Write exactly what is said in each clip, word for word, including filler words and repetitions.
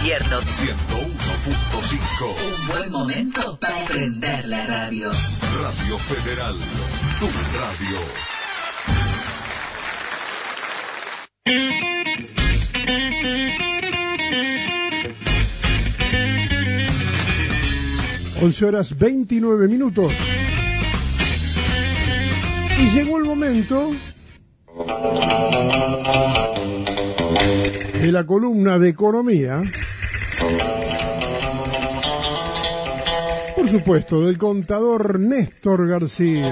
invierno. ciento uno punto cinco. Un buen momento para prender la radio. Radio Federal, tu radio. once horas veintinueve minutos. Y llegó el momento de la columna de economía, por supuesto, del contador Néstor García.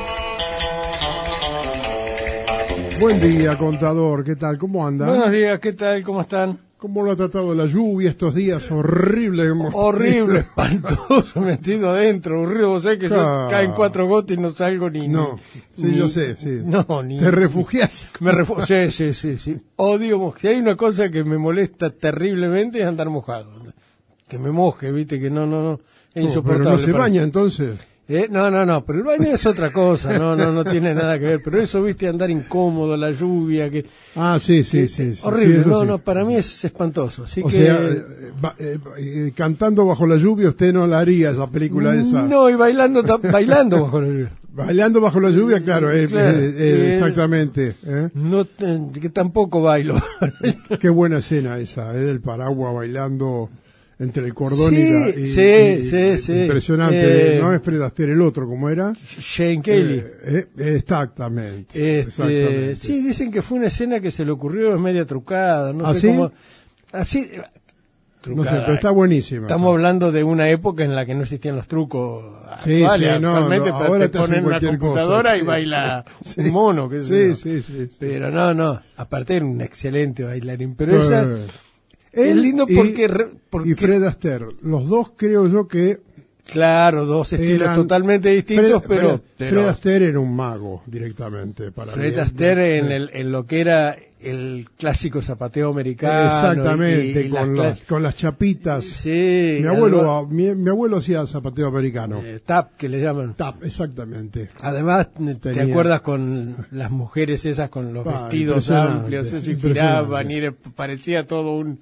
Buen día, contador, ¿qué tal? ¿Cómo anda? Buenos días, ¿qué tal? ¿Cómo están? ¿Cómo lo ha tratado la lluvia estos días horribles? Horrible, espantoso, metido adentro, aburrido. Vos sabés que Ah. yo caen cuatro gotas y no salgo ni... No, sí, ni- yo sé, sí. No, ni... Te refugiás. Me refugio, sí, sí, sí, sí. Odio mojar. Si hay una cosa que me molesta terriblemente es andar mojado. Que me moje, viste, que no, no, no, es No, insoportable. pero no se para mí. baña entonces. ¿Eh? No, no, no, pero el baño es otra cosa, no, no, no tiene nada que ver. Pero eso, viste, andar incómodo, la lluvia, que... Ah, sí, sí, que- sí. sí, horrible, sí, eso no, sí. no, para mí es espantoso. Así O que... sea, eh, ba- eh, eh, cantando bajo la lluvia usted no la haría esa película esa. No, y bailando, ta- bailando bajo la lluvia. Bailando bajo la lluvia, claro, eh, Claro, eh, eh, eh, exactamente. ¿eh? No, te- que tampoco bailo. Qué buena escena esa, eh, del paraguas bailando entre el cordón Sí, y la... y- sí, y- sí, y- sí. Impresionante, Eh, no es Fred Astaire el otro, ¿cómo era? Shane Kelly. Eh, eh, exactamente, Este, exactamente. sí, dicen que fue una escena que se le ocurrió, es media trucada, no ¿Ah, sé sí? cómo. Así. No sé, trucada. pero está buenísima. Estamos hablando de una época en la que no existían los trucos Sí, actuales. sí, no, Actualmente no, te- ahora te te hacen ponen una cualquier computadora cosa, y sí, baila sí. un mono. qué sé Sí, yo. sí, sí, sí. Pero no, no, aparte era un excelente bailarín. Pero esa Eh, es él lindo y- porque, re- porque Y Fred Astaire, los dos creo yo que claro, dos estilos eran- totalmente distintos, Fred, pero, Fred, pero Fred Astaire era un mago directamente para Fred mí. Astaire en, el, en lo que era el clásico zapateo americano. Exactamente, y- y con, las las, con las chapitas. Sí. mi abuelo mi, mi abuelo hacía zapateo americano. eh, tap, que le llaman. Tap, exactamente. Además, ¿te Tenía- acuerdas con las mujeres esas con los Ah, vestidos impresionante, amplios? Se impresionante. giraban y era- parecía todo un,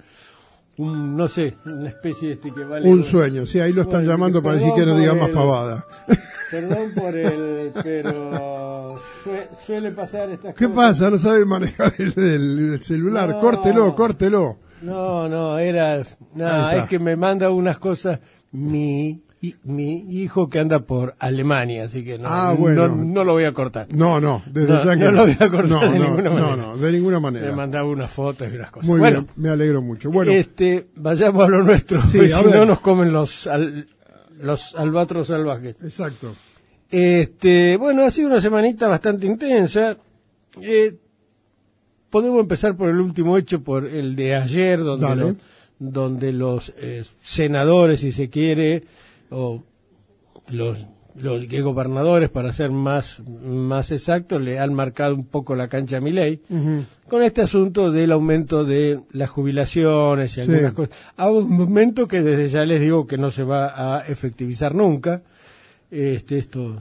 un, no sé, una especie de este que vale. Un sueño, sí, ahí lo están Bueno, llamando para decir perdón que no por diga más el- pavada. Perdón por el, pero sue- suele pasar estas ¿Qué cosas. pasa? No sabe manejar el, el- el celular. No. Córtelo, córtelo. No, no, era, no, Ahí está. es que me manda unas cosas mi hi- mi hijo que anda por Alemania, así que no, Ah, bueno. no, no lo voy a cortar. No, no, desde No, ya que no lo voy a cortar no, de no, ninguna no, manera. no, de ninguna Me manera. mandaba unas fotos y unas cosas. Muy bueno, bien, me alegro mucho. Bueno, este, vayamos a lo nuestro, Sí, porque a si ver. no nos comen los al- los albatros salvajes. exacto. Este, bueno, ha sido una semanita bastante intensa. Eh, podemos empezar por el último hecho, por el de ayer, donde, Dale. los, donde los eh, senadores, si se quiere, o los, los que gobernadores, para ser más, más exactos, le han marcado un poco la cancha a Milei, Ujú. con este asunto del aumento de las jubilaciones y Sí. algunas cosas. A un momento que desde ya les digo que no se va a efectivizar nunca. Este, esto,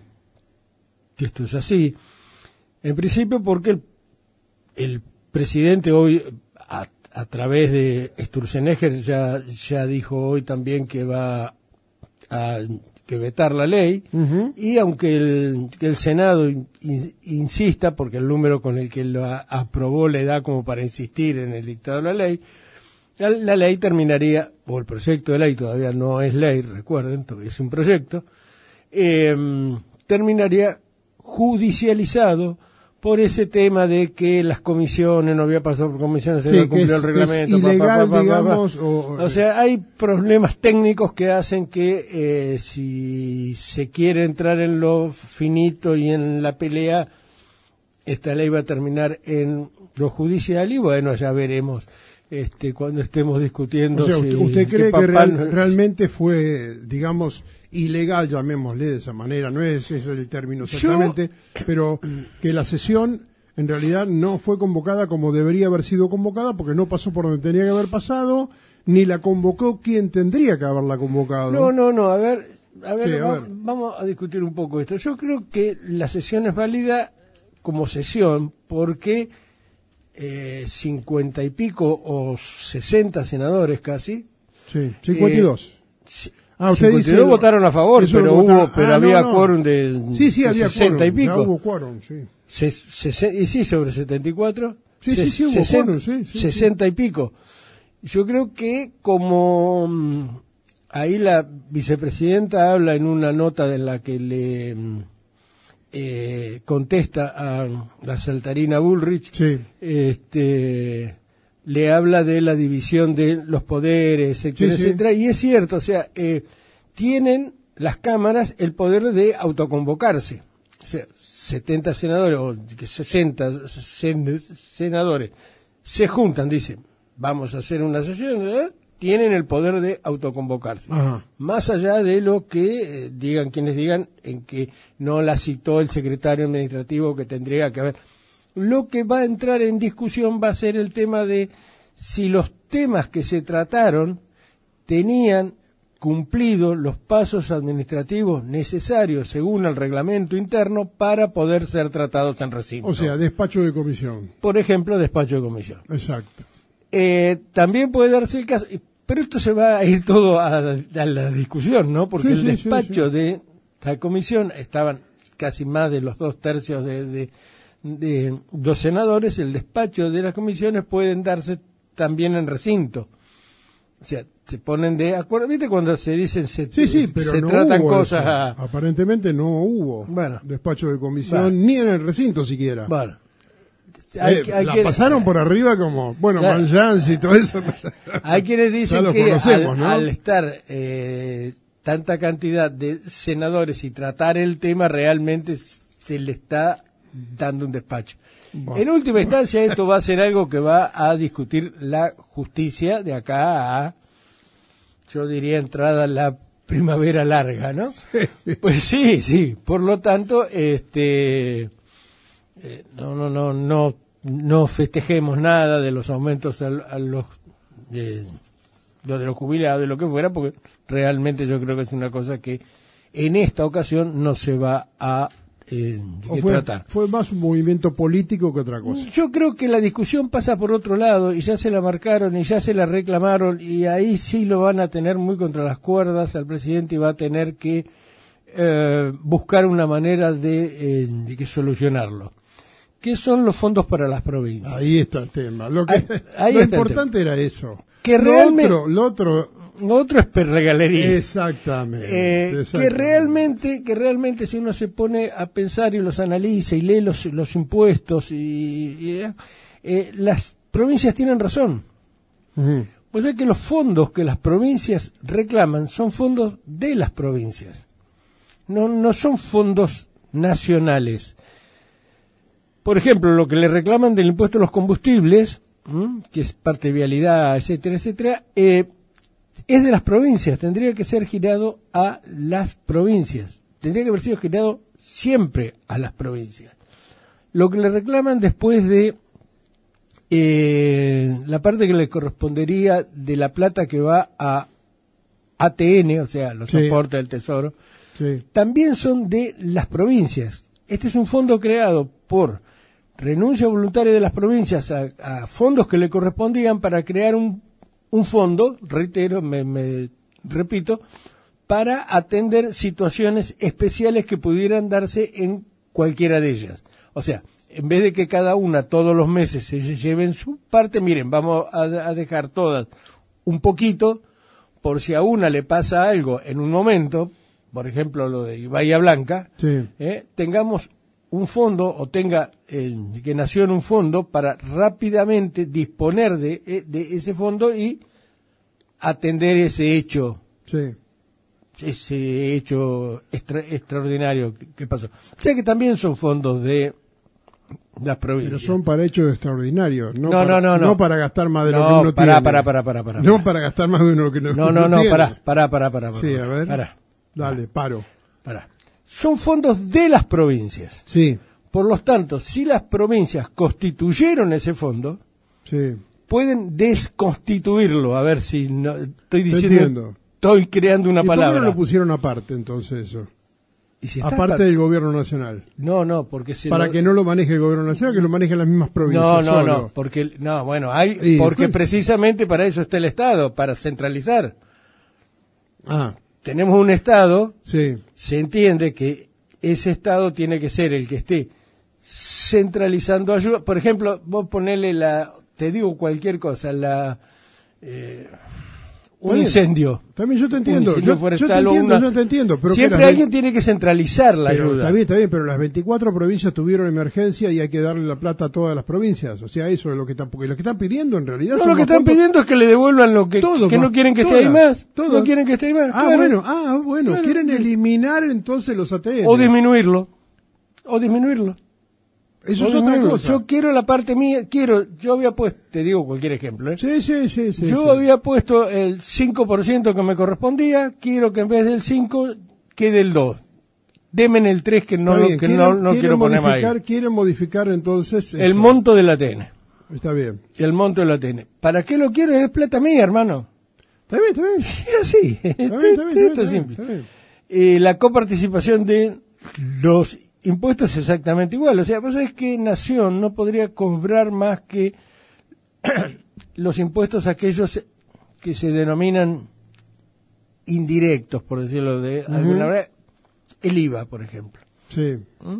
que esto es así. En principio porque el, el presidente hoy, a, a través de Sturzenegger, ya, ya dijo hoy también que va a que vetar la ley, Ujú. y aunque el, que el Senado in- in- insista, porque el número con el que lo a- aprobó le da como para insistir en el dictado de la ley, la, la ley terminaría, o el proyecto de ley todavía no es ley, recuerden, todavía es un proyecto, eh, terminaría judicializado por ese tema de que las comisiones, no había pasado por comisiones, se Sí, había que es, cumplido el que es reglamento. pa, pa, ilegal, pa, pa, pa, pa. digamos. O, O sea, hay problemas técnicos que hacen que eh, si se quiere entrar en lo finito y en la pelea, esta ley va a terminar en lo judicial y bueno, ya veremos este cuando estemos discutiendo. o sea, si- usted, usted que cree que papá real- no- realmente fue, digamos, ilegal, llamémosle de esa manera, no es ese el término Yo- exactamente, pero que la sesión en realidad no fue convocada como debería haber sido convocada porque no pasó por donde tenía que haber pasado, ni la convocó quien tendría que haberla convocado. No, no, no, a ver, a ver, Sí, a va- ver. vamos a discutir un poco esto. Yo creo que la sesión es válida como sesión porque eh, cincuenta y pico o sesenta senadores casi, Sí, cincuenta y dos. Eh, ah, usted cincuenta y dos dice, votaron a favor, pero lo hubo, votaron- pero ah, había no, no. quórum de, Sí, sí, de había sesenta quórum, y pico. ya hubo quórum, sí. Se- sesen- y sí, sobre setenta y cuatro. Sí, sí, sí, hubo sesenta, quórum, sí, sí, sesenta y pico. Yo creo que como mm, ahí la vicepresidenta habla en una nota en la que le mm, eh, contesta a la saltarina Bullrich, Sí. este, le habla de la división de los poderes, etcétera, Sí, sí. etcétera, y es cierto, o sea, eh, tienen las cámaras el poder de autoconvocarse. O sea, setenta senadores o sesenta sen- senadores se juntan, dicen, vamos a hacer una sesión, ¿eh? Tienen el poder de autoconvocarse. Ajá. Más allá de lo que eh, digan quienes digan en que no la citó el secretario administrativo que tendría que haber. Lo que va a entrar en discusión va a ser el tema de si los temas que se trataron tenían cumplido los pasos administrativos necesarios según el reglamento interno para poder ser tratados en recinto. O sea, despacho de comisión. Por ejemplo, despacho de comisión. Exacto. Eh, también puede darse el caso, pero esto se va a ir todo a, a la discusión, ¿no? Porque Sí, el sí, despacho sí, sí. de la comisión estaban casi más de los dos tercios de, de, de los senadores, el despacho de las comisiones pueden darse también en recinto. O sea, se ponen de acuerdo, ¿viste? Cuando se dicen, se, Sí, sí, pero se no tratan hubo cosas eso. a... Aparentemente no hubo Bueno. despacho de comisión, Bueno. ni en el recinto siquiera. Bueno, Eh, hay, que- hay la que- pasaron por arriba como, bueno, Claro. Manjans y todo eso. Hay quienes dicen Ya lo que conocemos, al, ¿no? al estar eh, tanta cantidad de senadores y tratar el tema, realmente se le está dando un despacho. Bueno. En última instancia, esto va a ser algo que va a discutir la justicia de acá a, yo diría, entrada la primavera larga, ¿no? Pues sí, sí. Por lo tanto, este, eh, no, no, no, no, no festejemos nada de los aumentos a, a los, eh, lo de los jubilados, y lo que fuera, porque realmente yo creo que es una cosa que en esta ocasión no se va a eh, O que fue, tratar. fue más un movimiento político que otra cosa. Yo creo que la discusión pasa por otro lado y ya se la marcaron y ya se la reclamaron y ahí sí lo van a tener muy contra las cuerdas al presidente y va a tener que eh, buscar una manera de, eh, de que solucionarlo. ¿Qué son los fondos para las provincias? Ahí está el tema. Lo, que, Ahí- ahí lo está el importante era eso. Que lo realmente- otro, lo otro, Lo otro es perregalería. exactamente, Eh, que exactamente. realmente que realmente si uno se pone a pensar y los analiza y lee los, los impuestos y, y, eh, las provincias tienen razón. Ujú. O sea que los fondos que las provincias reclaman son fondos de las provincias, no no son fondos nacionales. Por ejemplo, lo que le reclaman del impuesto a los combustibles, ¿m? Que es parte de vialidad, etcétera, etcétera, eh, es de las provincias, tendría que ser girado a las provincias, tendría que haber sido girado siempre a las provincias. Lo que le reclaman después de eh, la parte que le correspondería de la plata que va a A T N, o sea, los Sí. aportes del Tesoro, Sí. también son de las provincias. Este es un fondo creado por renuncia voluntaria de las provincias a, a fondos que le correspondían para crear un, un fondo, reitero, me, me repito, para atender situaciones especiales que pudieran darse en cualquiera de ellas. O sea, en vez de que cada una todos los meses se lleven su parte, miren, vamos a, a dejar todas un poquito, por si a una le pasa algo en un momento, por ejemplo lo de Bahía Blanca, Sí. eh, tengamos un fondo o tenga eh, que nació en un fondo para rápidamente disponer de, eh, de ese fondo y atender ese hecho, Sí. ese hecho extra- extraordinario que, que pasó. O sea que también son fondos de las provincias. Pero son para hechos extraordinarios, no, No, para, no, no, no. para gastar más de lo No, que uno pará, tiene. pará, pará, pará, pará, No pará. para gastar más de lo que uno, No, uno no, no, tiene. pará, pará, pará, pará, pará. Sí, a ver. Pará, Dale, paro. pará. Son fondos de las provincias. Sí, Por lo tanto, si las provincias constituyeron ese fondo, sí. pueden desconstituirlo. A ver si no, estoy Te diciendo, entiendo. estoy creando una ¿Y por qué palabra. no lo pusieron aparte entonces eso? Y si está Aparte pa- del gobierno nacional. No, no, porque se Para lo- que no lo maneje el gobierno nacional, que lo manejen las mismas provincias. No, no, solo. no, porque no, bueno, hay Y, porque pues- precisamente para eso está el Estado, para centralizar. Ah, tenemos un Estado, sí. se entiende que ese Estado tiene que ser el que esté centralizando ayuda. Por ejemplo, vos ponele la, te digo cualquier cosa, la eh, un bien. incendio. También yo te entiendo, Un yo, incendio yo te forestal o entiendo, una- yo te entiendo. Pero que Siempre las alguien ve- tiene que centralizar la pero ayuda. Está bien, está bien, pero las veinticuatro provincias tuvieron emergencia y hay que darle la plata a todas las provincias. O sea, eso es lo que están, porque lo que están pidiendo en realidad No, son lo que los están fondos- pidiendo es que le devuelvan lo que, Todo, que no más- quieren que esté todas, ahí más. todas. No quieren que esté ahí más. Ah, claro. bueno, ah, bueno, Claro. quieren eliminar entonces los A T N. O disminuirlo. O disminuirlo. Eso O es otra disminuirlo. cosa. Yo quiero la parte mía, quiero, yo había puesto, te digo cualquier ejemplo, ¿eh? Sí, sí, sí, sí. yo sí. había puesto el cinco por ciento que me correspondía, quiero que en vez del cinco quede el dos. Demen el tres que no, Está lo, bien, que quieren- no, no quieren quiero poner más ahí. modificar, quieren modificar entonces El eso. monto del A T N. Está bien. El monto del A T N. ¿Para qué lo quiero? Es plata mía, hermano. Está bien, está bien. Es así. Está bien, Esto, está bien, esto está es bien, simple. está bien. Eh, la coparticipación de los impuestos es exactamente igual. O sea, vos sabés que Nación no podría cobrar más que los impuestos aquellos que se denominan indirectos, por decirlo de alguna manera. El I V A, por ejemplo. Sí.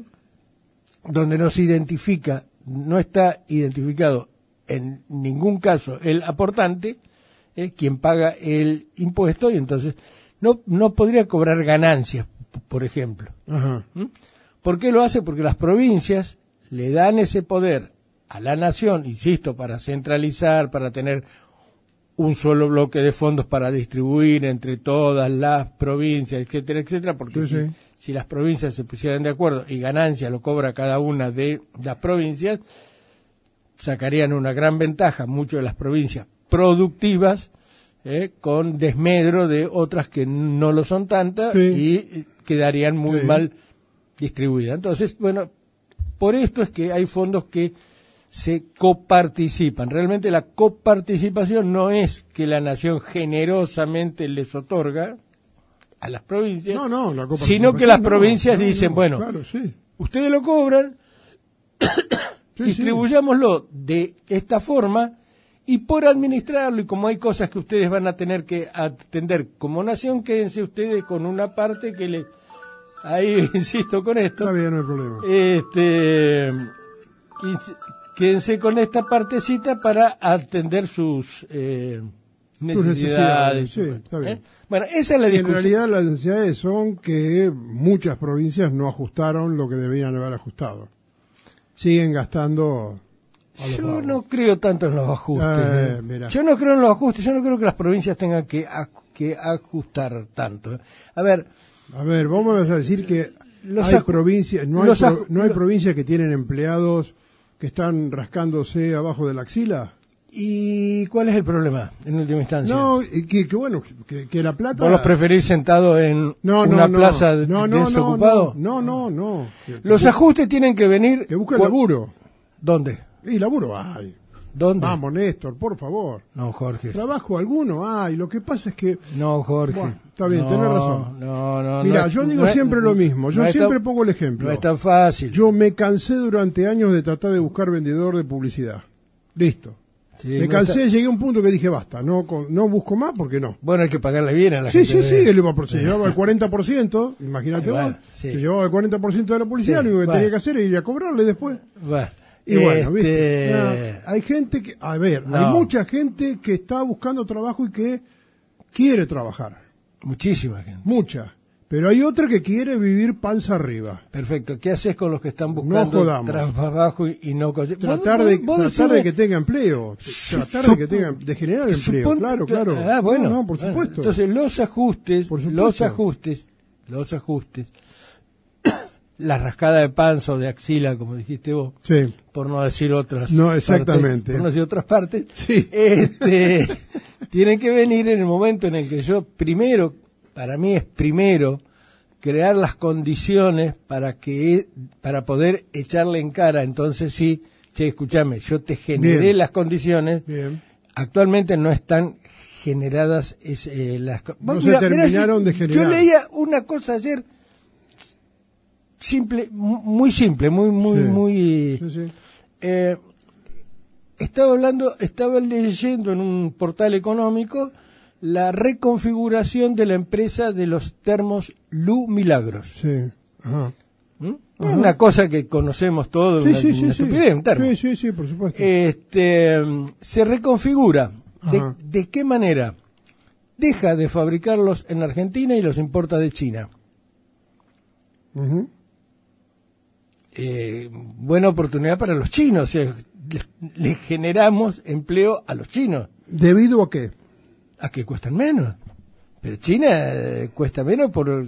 Donde no se identifica, no está identificado en ningún caso el aportante, eh, quien paga el impuesto, y entonces no, no podría cobrar ganancias, p- por ejemplo. Ajá. ¿Mm? ¿Por qué lo hace? Porque las provincias le dan ese poder a la nación, insisto, para centralizar, para tener un solo bloque de fondos para distribuir entre todas las provincias, etcétera, etcétera, porque Sí, si, sí. si las provincias se pusieran de acuerdo y ganancia lo cobra cada una de las provincias, sacarían una gran ventaja muchas de las provincias productivas, eh, con desmedro de otras que no lo son tantas, Sí. y eh, quedarían muy Sí. mal distribuidas. Entonces, bueno, por esto es que hay fondos que se coparticipan. Realmente la coparticipación no es que la nación generosamente les otorga a las provincias, No, no, la coparticipación sino que las no, provincias no, dicen, no, bueno, claro, sí. ustedes lo cobran, Sí, distribuyámoslo de esta forma, y por administrarlo, y como hay cosas que ustedes van a tener que atender como nación, quédense ustedes con una parte que le... Ahí insisto con esto. Está bien, no hay problema. Este, ins- quédense con esta partecita para atender sus eh, necesidades. necesidades, sí, está bien. ¿Eh? Bueno, esa es la Y en discusión. realidad las necesidades son que muchas provincias no ajustaron lo que debían haber ajustado. Siguen gastando a los Yo vagos. no creo tanto en los ajustes. Eh, ¿eh? mira. Yo no creo en los ajustes, yo no creo que las provincias tengan que, aj- que ajustar tanto. ¿eh? A ver, A ver, vamos a decir que Los hay aj- provincias, no hay, los pro- aj- no hay lo- provincias que tienen empleados que están rascándose abajo de la axila. ¿y cuál es el problema en última instancia? No, y que, que bueno, que, que la plata... ¿Vos los preferís sentados en no, no, una no, plaza de- no, no, desocupado? No, no, no. no. Que- Los que, ajustes tienen que venir... que busquen cu- laburo. ¿Dónde? Y laburo hay. ¿Dónde? Vamos, Néstor, por favor. No, Jorge. Trabajo alguno hay. Lo que pasa es que... No, Jorge. Bueno, está bien, No, tenés razón. No, no, Mira, no es- yo digo no es- siempre lo mismo. Yo no es siempre tan- pongo el ejemplo. No es tan fácil. Yo me cansé durante años de tratar de buscar vendedor de publicidad. Listo. Sí, me no cansé, está- llegué a un punto que dije, basta, no con- no busco más porque no. Bueno, hay que pagarle bien a la Sí, gente. sí, sí, de- él iba por, se llevaba el cuarenta por ciento, imagínate Sí, bueno, vos, sí. se llevaba el cuarenta por ciento de la publicidad, Sí, lo único que bueno. tenía que hacer era ir a cobrarle después. Bueno, Y bueno, este, ¿viste? Ya, hay gente que, a ver, No. hay mucha gente que está buscando trabajo y que quiere trabajar, Muchísima gente. mucha, pero hay otra que quiere vivir panza arriba. Perfecto. ¿Qué haces con los que están buscando jodamos. trabajo y, y no consiguen? Tratar Vos- de, vos tratar decime- de que tenga empleo, tratar de que tenga, de generar empleo, Supon- claro, claro. Ah, bueno. No, no, por Bueno, supuesto. Entonces, los ajustes, Por supuesto. los ajustes, los ajustes, la rascada de panza o de axila, como dijiste vos, Sí, por no decir otras No, partes, exactamente. por no decir otras partes, sí. este, tienen que venir en el momento en el que yo primero, para mí es primero, crear las condiciones para que para poder echarle en cara, entonces sí, che, escúchame, yo te generé Bien. las condiciones, Bien. actualmente no están generadas es, eh, las co- No Vos se mirá, terminaron mirá, de yo- generar. Yo leía una cosa ayer simple, mu- muy simple, muy muy Sí. muy Sí, sí. eh, estaba hablando, estaba leyendo en un portal económico la reconfiguración de la empresa de los termos Lu Milagros. Sí. Ajá. ¿Mm? Ajá. Una cosa que conocemos todos, Sí, una, sí, sí, una sí. estupidez, un termo. Sí, sí, sí, por supuesto. Este, se reconfigura. ¿De, Ajá. ¿De qué manera? Deja de fabricarlos en Argentina y los importa de China. Ujú. Eh, buena oportunidad para los chinos, o sea, le, le generamos empleo a los chinos. ¿Debido a qué? ¿A que cuestan menos? Pero China eh, cuesta menos por...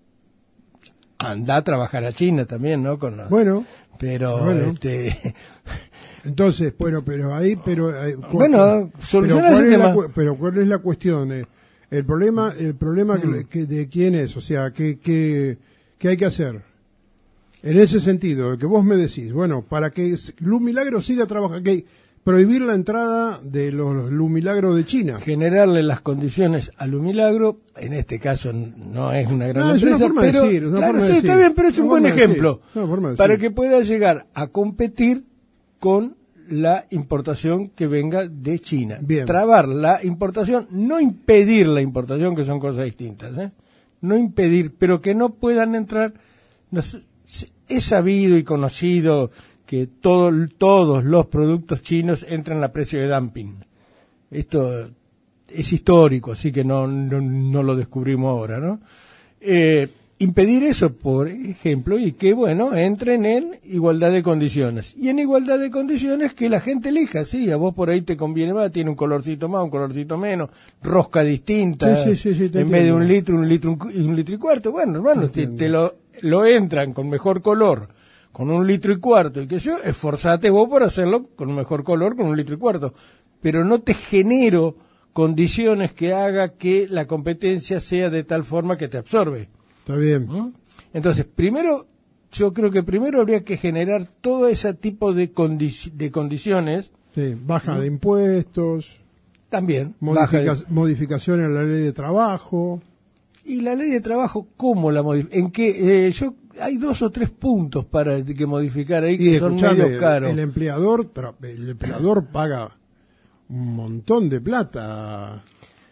Anda a trabajar a China también, ¿no? Con los- Bueno, pero, bueno. este... entonces, bueno, pero ahí, pero... ahí- cu- Bueno, pero soluciona ¿cuál ese es la tema. cu- pero ¿cuál es la cuestión? Eh, el problema, el problema Mm. que, que de quién es, o sea, ¿qué, qué, qué hay que hacer? En ese sentido, que vos me decís, bueno, para que Lu Milagro siga trabajando, que prohibir la entrada de los Lu Milagro de China. Generarle las condiciones a Lu Milagro, en este caso n- no es una gran No, es una empresa, forma de pero decir, es una claro, forma sí, de está decir. bien, pero es Una un buen forma de ejemplo decir, una forma de para decir. que pueda llegar a competir con la importación que venga de China. Bien. Trabar la importación, no impedir la importación, que son cosas distintas, ¿eh? No impedir, pero que no puedan entrar. No sé, es sabido y conocido que todo, todos los productos chinos entran a precio de dumping. Esto es histórico, así que no, no, no lo descubrimos ahora, ¿no? Eh, impedir eso, por ejemplo, y que, bueno, entren en igualdad de condiciones. Y en igualdad de condiciones que la gente elija, sí, a vos por ahí te conviene más, tiene un colorcito más, un colorcito menos, rosca distinta, Sí, sí, sí, sí, te en vez de entiendo. un litro, un litro un cu- y un litro y cuarto. Bueno, hermano, te, Entiendo. te lo, lo entran con mejor color, con un litro y cuarto, y que yo, esforzate vos por hacerlo con un mejor color, con un litro y cuarto. Pero no te genero condiciones que haga que la competencia sea de tal forma que te absorbe. Está bien. ¿Mm? Entonces, primero, yo creo que primero habría que generar todo ese tipo de, condi- de condiciones, Sí, baja de impuestos, también, baja de- modifica- modificaciones en la ley de trabajo. y la ley de trabajo, ¿cómo la modifica? En que eh, yo hay dos o tres puntos para que modificar ahí que Y son escuchame, medio caros. el empleador, tra- el empleador paga un montón de plata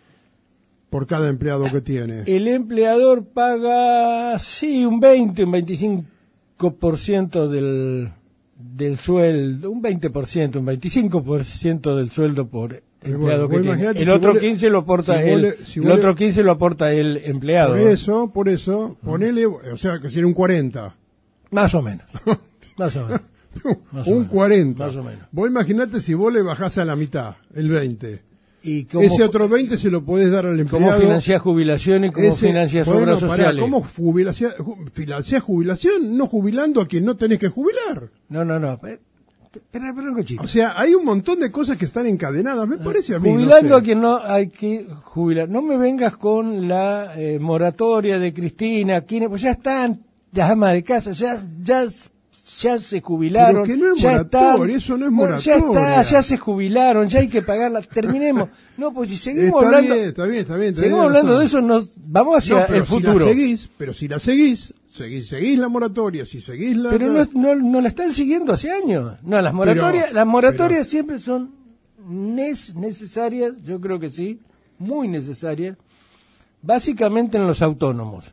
por cada empleado que tiene. El empleador paga, sí, un veinte, un veinticinco por ciento del, del sueldo, un veinte por ciento, un veinticinco por ciento del sueldo por empleado bueno, que vos tiene. imaginate El si otro vos le- quince lo aporta si vos el, le- si el vos le- otro quince lo aporta el empleado. Por eso, por eso, ponele, o sea, que si era un cuarenta. Más o menos. Más o menos. Más o un menos, cuarenta. más o menos. Vos imaginate si vos le bajás a la mitad, el veinte. ¿Y cómo, Ese otro veinte se lo podés dar al empleado. cómo financiás jubilación y cómo Ese- financiás bueno, obras pará, sociales? ¿Cómo jubilación, ju- financiás jubilación? No jubilando a quien no tenés que jubilar. No, no, no. Espera, espera un cochito. O sea, hay un montón de cosas que están encadenadas, me parece a mí. no Jubilando sé. a quien no hay que jubilar. No me vengas con la eh, moratoria de Cristina, Kirchner, pues ya están, las amas de casa, ya, ya, ya se jubilaron. Pero que no es ya moratoria, están- eso no es Bueno, Ya moratoria. está, ya se jubilaron, ya hay que pagarla. Terminemos. No, pues si seguimos Está hablando, bien, está bien, está bien. tenés seguimos hablando de razón. eso, nos vamos hacia No, pero el si futuro. la seguís, pero si la seguís, seguís, seguís la moratoria, si seguís la... Pero no, no, no la están siguiendo hace años. No, las moratorias, Pero- las moratorias pero- siempre son nes- necesarias, yo creo que sí, muy necesarias, básicamente en los autónomos.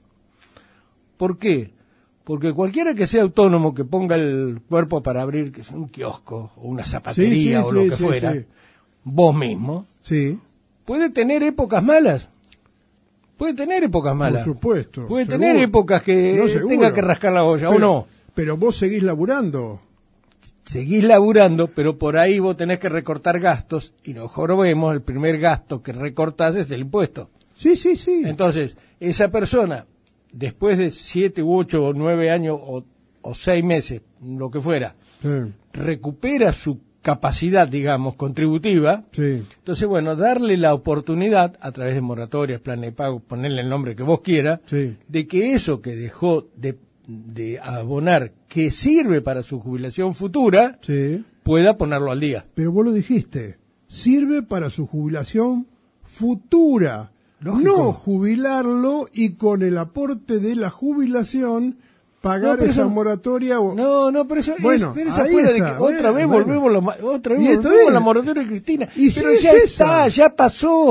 ¿Por qué? Porque cualquiera que sea autónomo que ponga el cuerpo para abrir que sea un kiosco o una zapatería Sí, sí, o lo sí, que sí, fuera, sí. vos mismo, Sí, puede tener épocas malas. Puede tener épocas malas. por supuesto. Puede seguro. tener épocas que No, seguro. tenga que rascar la olla, pero, o no. Pero vos seguís laburando. Seguís laburando, pero por ahí vos tenés que recortar gastos, y mejor vemos, el primer gasto que recortás es el impuesto. Sí, sí, sí. Entonces, esa persona, después de siete u ocho o nueve años o, o seis meses, lo que fuera, Sí, recupera su capacidad, digamos, contributiva. sí. Entonces, bueno, darle la oportunidad, a través de moratorias, plan de pago, ponerle el nombre que vos quieras, Sí. de que eso que dejó de, de abonar, que sirve para su jubilación futura, Sí. pueda ponerlo al día. Pero vos lo dijiste, sirve para su jubilación futura. Lógico. No jubilarlo y con el aporte de la jubilación pagar No, pero esa eso- moratoria. O... No, no, pero eso Bueno, es, pero esa ahí fuera de está, que otra bueno, vez bueno. volvemos la, ma- otra Y vez está volvemos a bien. la moratoria de Cristina. Y pero si es ya esa. está, ya pasó.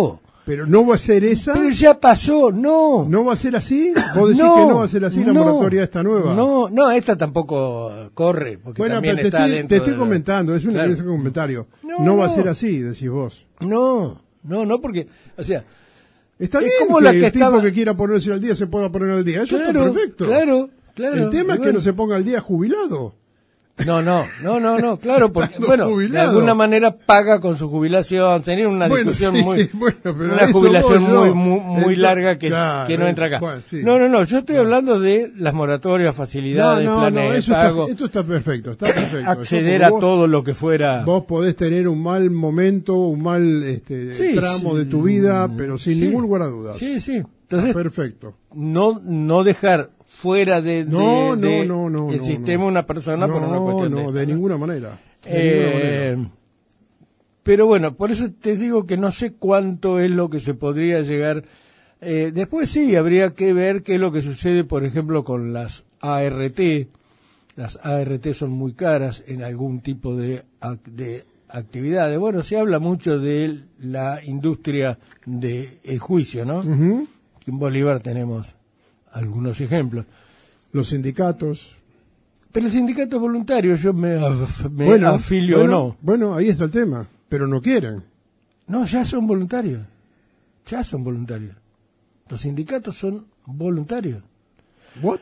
Pero no va a ser esa. Pero ya pasó, no. ¿No va a ser así? ¿Vos decís no, que no va a ser así la no, moratoria esta nueva? No, no, esta tampoco corre, porque Bueno, también pero te está estoy, dentro te estoy de- comentando, es, una, Claro. es un comentario. No, No, va a no. ser así, decís vos. No, no, no, porque, o sea, Está Es bien como que la el que tipo estaba- que quiera ponerse al día se pueda poner al día. Eso claro, está perfecto. claro, claro. El tema Y es que bueno. no se ponga al día jubilado. No, no, no, no, no, claro, porque, Estando bueno, de jubilado. alguna manera paga con su jubilación, sería una Bueno, discusión sí, muy, bueno, pero a una eso jubilación voy yo. muy, muy, muy Entonces, larga que, claro, que no entra acá. bueno, sí. No, no, no, yo estoy hablando de las moratorias, No, facilidades, no, planes no, de eso pago, está, esto está perfecto, está perfecto. acceder Eso a porque todo lo que fuera. vos, vos podés tener un mal momento, un mal este, Sí, tramo sí, de tu vida, pero sin sí. ningún lugar a dudas. Sí, sí. Entonces, Perfecto. no, no dejar fuera de, de- No, no, de no, no, el no, sistema no. una persona por una No, cuestión no, de, de esta, ¿no? ninguna manera. De Eh, ninguna manera. pero bueno, por eso te digo que no sé cuánto es lo que se podría llegar. Eh, después sí, habría que ver qué es lo que sucede, por ejemplo, con las A R T. Las A R T son muy caras en algún tipo de, ac- de actividades. Bueno, se habla mucho de la industria del juicio, ¿no? Ujú. En Bolívar tenemos algunos ejemplos. Los sindicatos. Pero el sindicato es voluntario, yo me, af- me bueno, afilio bueno, o no. Bueno, ahí está el tema. Pero no quieren. No, ya son voluntarios. Ya son voluntarios. Los sindicatos son voluntarios. ¿What?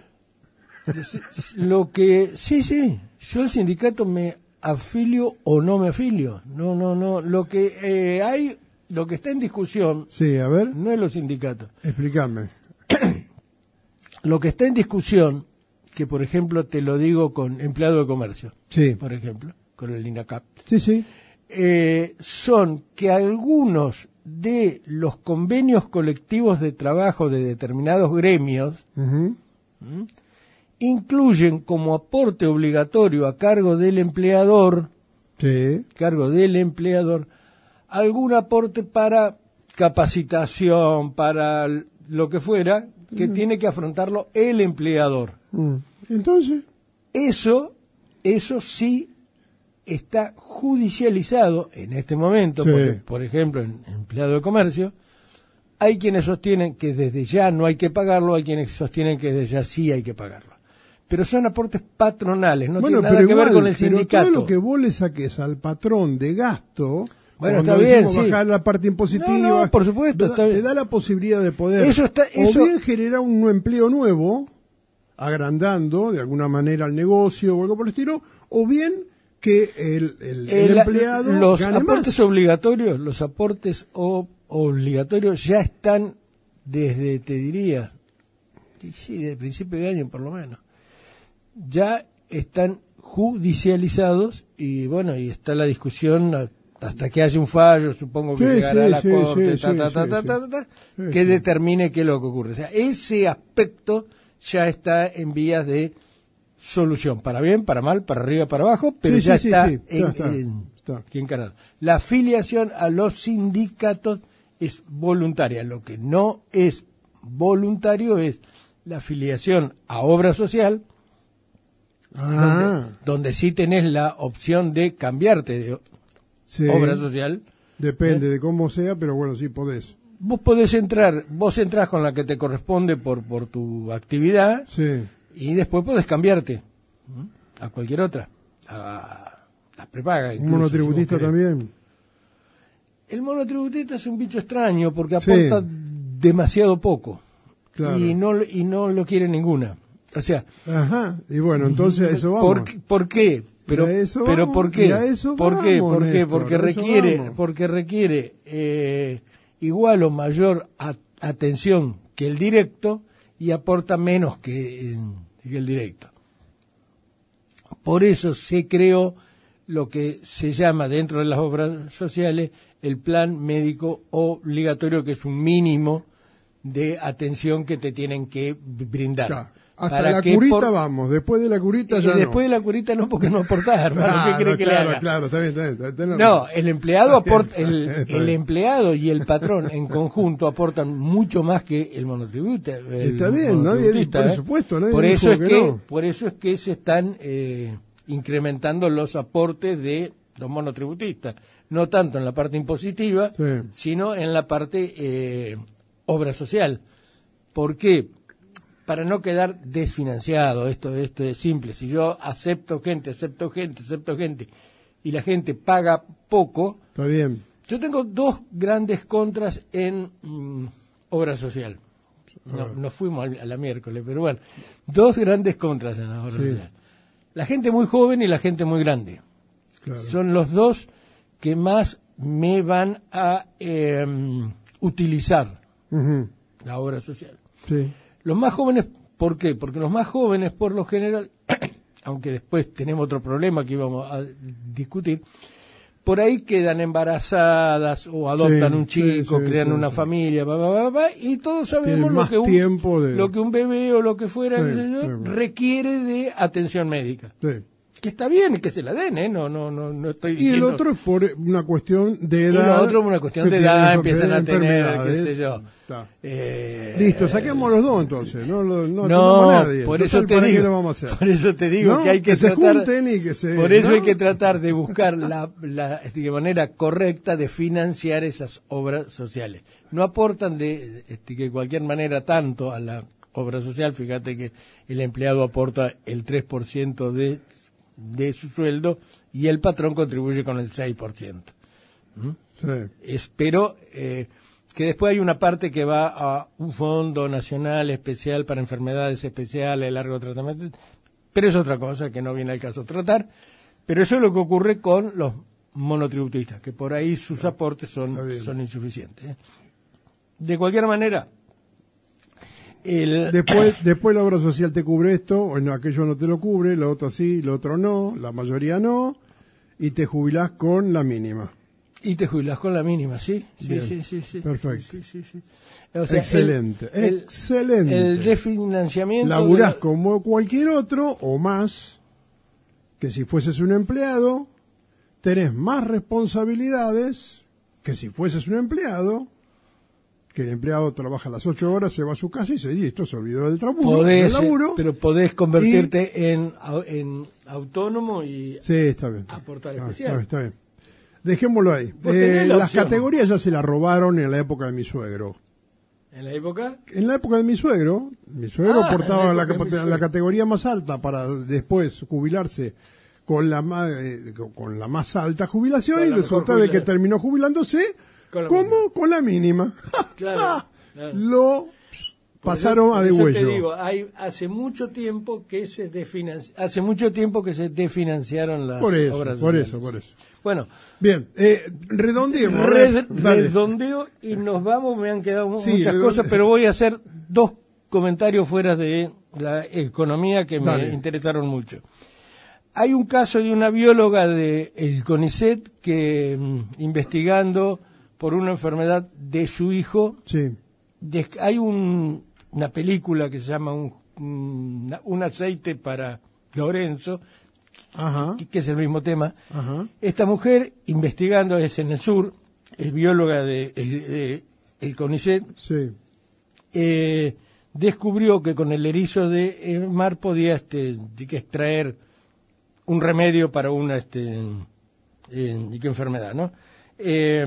Lo que, sí, sí, yo al sindicato me afilio o no me afilio. No, no, no. Lo que eh, hay, lo que está en discusión Sí, a ver, no es los sindicatos. explícame. Lo que está en discusión, que por ejemplo te lo digo con empleado de comercio, Sí, por ejemplo, con el INACAP, sí, sí. eh, son que algunos de los convenios colectivos de trabajo de determinados gremios Ujú. ¿m? incluyen como aporte obligatorio a cargo del empleador, Sí. cargo del empleador, algún aporte para capacitación, para l- lo que fuera, que tiene que afrontarlo el empleador. Mm. Entonces, Eso, eso sí está judicializado en este momento, Sí. porque, por ejemplo, en empleado de comercio, hay quienes sostienen que desde ya no hay que pagarlo, hay quienes sostienen que desde ya sí hay que pagarlo. Pero son aportes patronales, no bueno, tiene nada pero que igual, ver con el pero sindicato. todo lo que vos le saques al patrón de gasto, Bueno, cuando está bien, decimos sí. bajar la parte impositiva, No, no, por supuesto, da- está bien. te da la posibilidad de poder Eso está- eso- o bien generar un empleo nuevo, agrandando de alguna manera el negocio o algo por el estilo, o bien que el, el- el El- empleado los gane aportes más. obligatorios, los aportes o- obligatorios ya están desde, te diría, sí, sí, desde principio de año por lo menos, ya están judicializados y bueno, y está la discusión a- hasta que haya un fallo, supongo que Sí, llegará a sí, la sí, corte, sí, ta, sí, ta, ta, sí, ta, sí. ta, ta, ta, Sí, que sí. determine qué es lo que ocurre. O sea, ese aspecto ya está en vías de solución, para bien, para mal, para arriba, para abajo, pero Sí, ya sí, sí, está, sí, está, en- está, en- está. aquí encarado. La afiliación a los sindicatos es voluntaria. Lo que no es voluntario es la afiliación a obra social, Ah, donde, donde sí tenés la opción de cambiarte de sí. obra social. Depende de cómo sea, pero bueno, sí podés. Vos podés entrar, vos entrás con la que te corresponde por, por tu actividad Sí. y después podés cambiarte ¿m? a cualquier otra, a la prepaga. Un incluso, monotributista si vos querés. también. El monotributista es un bicho extraño porque Sí. aporta demasiado poco Claro. y no y no lo quiere ninguna. O sea, Ajá. Y bueno, entonces a eso vamos. ¿por, qué- ¿por qué? Pero, Y a eso pero vamos, ¿por qué? y a eso ¿Por qué? vamos, ¿Por qué? Néstor, Porque a eso requiere, vamos. porque requiere eh, igual o mayor a- atención que el directo y aporta menos que, eh, que el directo. Por eso se creó lo que se llama dentro de las obras sociales el plan médico obligatorio, que es un mínimo de atención que te tienen que brindar. Claro. Hasta Para la que curita por- vamos, después de la curita y ya después no. de la curita no, porque no aportás, hermano. Claro, ¿Qué cree que claro, le haga? claro, está bien, está bien, está bien, tenés No, razón. el empleado Está bien, aporta, el, está bien. el empleado y el patrón en conjunto aportan mucho más que el monotributa. el Está bien, nadie- monotributista, por ¿eh? supuesto, nadie por dijo eso es que que, no. por eso es que se están eh, incrementando los aportes de los monotributistas, no tanto en la parte impositiva, Sí. sino en la parte eh, obra social. ¿Por qué? Para no quedar desfinanciado, esto, esto es simple. Si yo acepto gente, acepto gente, acepto gente, y la gente paga poco, Está bien. yo tengo dos grandes contras en mm, obra social. No, nos fuimos al- a la miércoles, pero bueno, dos grandes contras en la obra Sí. social. La gente muy joven y la gente muy grande. Claro. Son los dos que más me van a eh, utilizar Ujú. la obra social. Sí. Los más jóvenes, ¿por qué? Porque los más jóvenes, por lo general, aunque después tenemos otro problema que íbamos a discutir, por ahí quedan embarazadas o adoptan Sí, un sí, chico, sí, crean sí, una sí. familia, ba, ba, ba, ba, y todos sabemos Tienen lo más que, un, tiempo de- lo que un bebé o lo que fuera, Sí, qué sé yo, sí. requiere de atención médica. Sí. Que está bien que se la den, ¿eh? No, no, no, no estoy Y el diciendo... otro es por una cuestión de Y edad. lo otro es una cuestión que de tienen edad, enfer- empiezan a tener, qué enfermedades. sé yo. Está. Eh, Listo, saquemos los dos entonces. No, lo- no, No, tenemos a nadie. por Total, eso te ¿para qué digo, lo vamos a hacer? por eso te digo ¿No? que hay que, Que se tratar, junten y que se- por eso ¿no? hay que tratar de buscar la, la de manera correcta de financiar esas obras sociales. No aportan de, este, de cualquier manera tanto a la obra social. Fíjate que el empleado aporta el tres por ciento de de su sueldo y el patrón contribuye con el seis por ciento. Sí. Espero eh, que después hay una parte que va a un fondo nacional especial para enfermedades especiales, largo tratamiento, pero es otra cosa que no viene al caso tratar. Pero eso es lo que ocurre con los monotributistas, que por ahí sus aportes Está son, bien. son insuficientes. ¿eh? De cualquier manera, el, Después, después la obra social te cubre esto, o no, aquello no te lo cubre, lo otro sí, lo otro no, la mayoría no, y te jubilás con la mínima. y te jubilás con la mínima, ¿sí? Sí, Bien. sí, sí, sí. Perfecto. Sí, sí, sí. O sea, Excelente, el- el- excelente. El desfinanciamiento... Laburás de la- como cualquier otro, o más, que si fueses un empleado, tenés más responsabilidades que si fueses un empleado, que el empleado trabaja las ocho horas, se va a su casa y se dice, esto se olvidó del trabajo, podés, del laburo. pero podés convertirte en, au- en autónomo y Sí, está bien. aportar Ah, especial. Está, está bien. Dejémoslo ahí. Vos tenés Eh, la las opción. categorías ya se las robaron en la época de mi suegro. En la época... En la época de mi suegro, mi suegro Ah, en portaba la la, época de mi capa- suegro. la categoría más alta para después jubilarse con la más, eh, con- con la más alta jubilación Con y la mejor resulta de que jubilación. terminó jubilándose Con la como mínima. con la mínima. Claro, claro. Lo Por pasaron eso- a por eso degüello. te digo, hay, hace mucho tiempo que se desfinanci- hace mucho tiempo que se desfinanciaron las Por eso, obras por sociales. eso, por eso. Bueno, Bien, eh, redondeemos. a red- ver, dale. redondeo y nos vamos, me han quedado mu- Sí, muchas redonde- cosas, pero voy a hacer dos comentarios fuera de la economía que me Dale. interesaron mucho. Hay un caso de una bióloga del CONICET que, mm, investigando por una enfermedad de su hijo, Sí, des- hay un- una película que se llama un, un, un aceite para Lorenzo, ajá, que, que es el mismo tema. ajá, Esta mujer, investigando, es en el sur, es bióloga de, el, de- el CONICET, sí, eh, descubrió que con el erizo de eh, mar podía este, de que extraer un remedio para una este, eh, ¿y qué enfermedad, ¿no? Eh,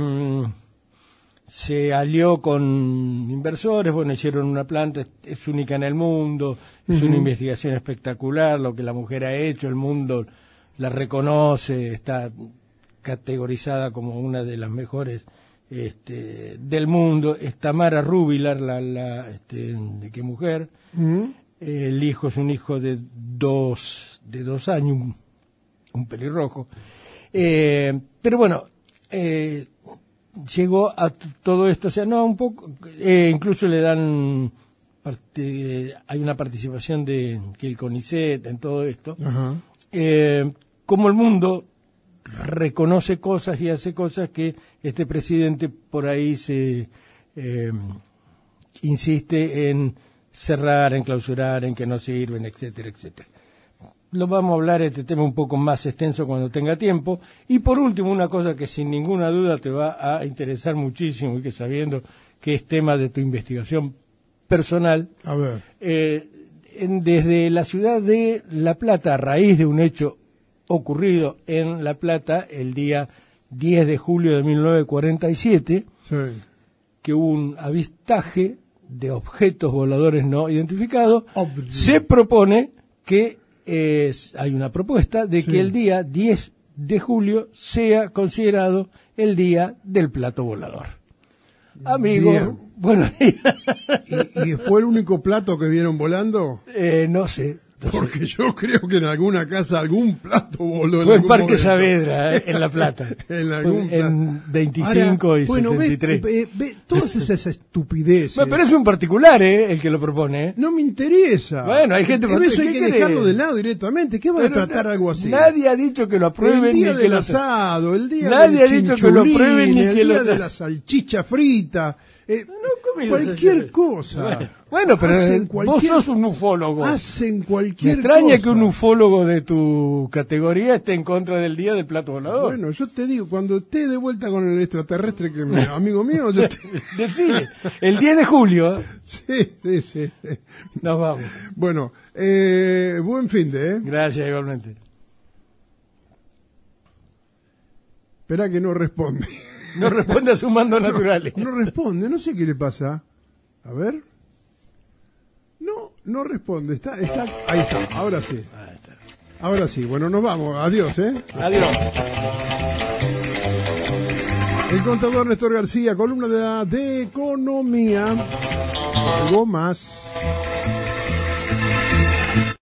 se alió con inversores, bueno, hicieron una planta, es, es única en el mundo, es Ujú. una investigación espectacular, lo que la mujer ha hecho, el mundo la reconoce, está categorizada como una de las mejores este, del mundo. Es Tamara Rubilar, la, la este, de qué mujer. mm, El hijo es un hijo de dos, de dos años, un, un pelirrojo. Eh, pero bueno, eh, llegó a t- todo esto, o sea, no, un poco, eh, incluso le dan, parte, hay una participación de que el CONICET en todo esto. ajá, Eh, como el mundo reconoce cosas y hace cosas que este presidente por ahí se eh, insiste en cerrar, en clausurar, en que no sirven, etcétera, etcétera. Lo vamos a hablar este tema un poco más extenso cuando tenga tiempo. Y por último, una cosa que sin ninguna duda te va a interesar muchísimo y que sabiendo que es tema de tu investigación personal, a ver, eh, en- desde la ciudad de La Plata, a raíz de un hecho ocurrido en La Plata el día diez de julio de mil novecientos cuarenta y siete, Sí. que hubo un avistaje de objetos voladores no identificados. Obvio. Se propone que eh, hay una propuesta de Sí. que el día diez de julio sea considerado el día del plato volador. Amigos, Bien. bueno, ¿Y, y fue el único plato que vieron volando? eh, no sé. no sé. Porque yo creo que en alguna casa algún plato voló. Fue en algún Parque momento. Saavedra, eh, en La Plata. En Fue algún en pla- veinticinco Ahora, y bueno, setenta y ve- tres. ve- ve todas esas estupideces. Me parece un particular, ¿eh? El que lo propone, ¿eh? No me interesa. Bueno, hay gente- Pero eso hay ¿qué que querés? dejarlo de lado directamente. ¿Qué va a Pero tratar na- algo así? Nadie ha dicho que lo aprueben el día ni que del lo asado, el día Nadie del ha dicho que lo chinchulín, prueben ni el que lo día de tra- la salchicha frita, eh, comidas cualquier así. cosa. Bueno, bueno, pero Hacen eh, cualquier- vos sos un ufólogo. Hacen Me cualquier extraña cosa. que un ufólogo de tu categoría esté en contra del día del plato volador. Bueno, yo te digo, cuando esté de vuelta con el extraterrestre, que me, amigo mío, yo te... Decile, el diez de julio sí, sí, sí. nos vamos. Bueno, eh, buen fin de, ¿eh? Gracias, igualmente. Espera que no responde. No responde a sus mandos naturales. No responde, no sé qué le pasa. A ver. No, no responde. Está, está, ahí está, ahora sí. Ahí está. Ahora sí, bueno, nos vamos. Adiós, ¿eh? Adiós. El contador Néstor García, columna de, de economía. Algo más.